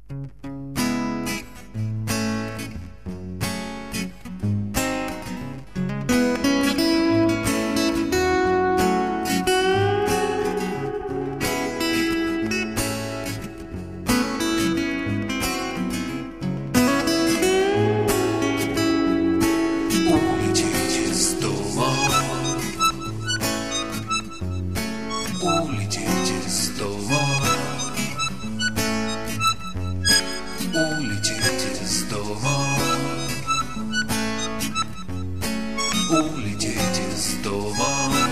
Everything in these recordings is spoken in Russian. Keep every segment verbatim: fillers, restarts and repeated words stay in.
Улететь из дома, улететь из дома, улететь из дома.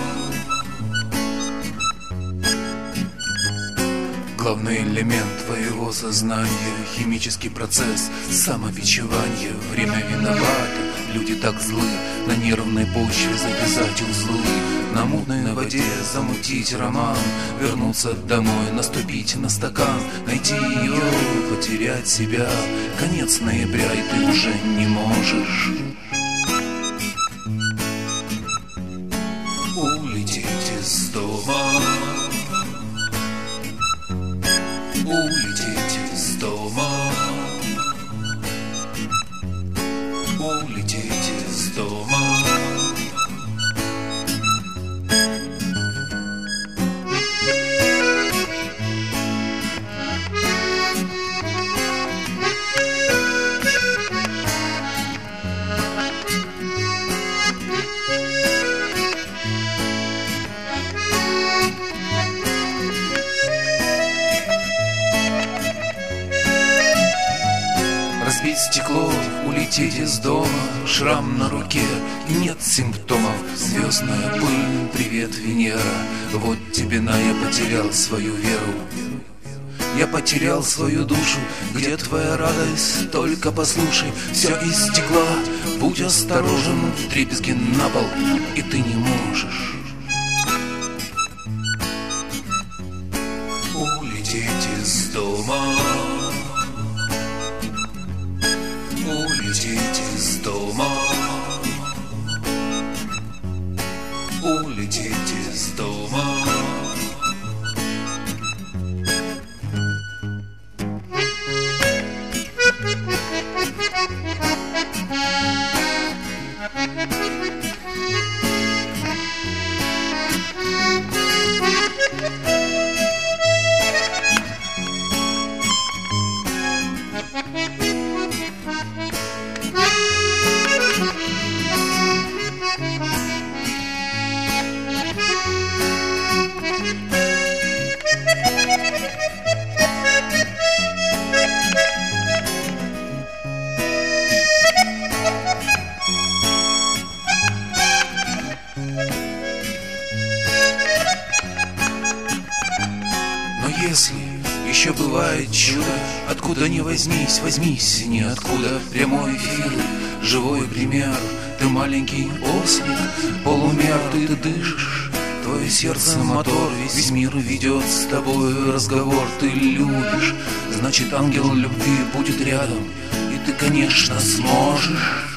Главный элемент твоего сознания — химический процесс самобичевания. Время виновато, люди так злы, на нервной почве завязать узлы. На мутной воде замутить роман, вернуться домой, наступить на стакан, найти ее, потерять себя. Конец ноября, и ты уже не можешь улететь из дома, улететь из дома, улететь из дома. Разбить стекло, улететь из дома, шрам на руке, нет симптомов. Звездная пыль, привет, Венера. Вот тебе на, я потерял свою веру. Я потерял свою душу. Где твоя радость? Только послушай. Все из стекла, будь осторожен. Вдребезги на пол, и ты не можешь улететь из дома, улететь из дома, улететь из дома. Если еще бывает чудо, откуда ни возьмись, возьмись ниоткуда. Прямой эфир, живой пример. Ты маленький ослик, полумер, ты, ты дышишь. Твое сердце мотор, весь мир ведет с тобой разговор. Ты любишь, значит ангел любви будет рядом, и ты, конечно, сможешь